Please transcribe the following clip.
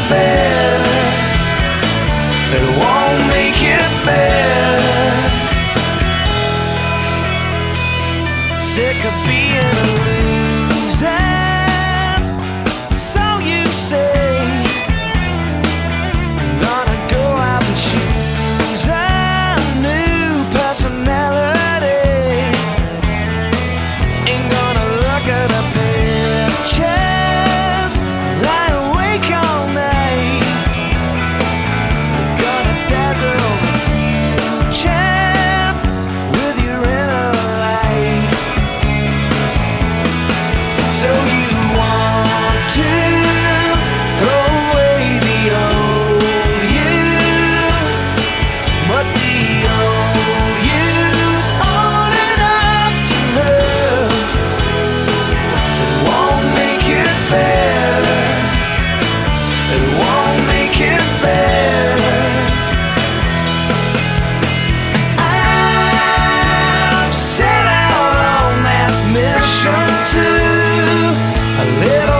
better. It won't make it better. Sick of being a loser, so you say. I'm gonna go out and choose a new personality. Ain't gonna look at the pictures, lie awake all night. Gonna dazzle the future with your inner light. So you want to throw away the old you, but the old you's old enough to love. It won't make it better. It won't make it better. I've set out on that mission to a little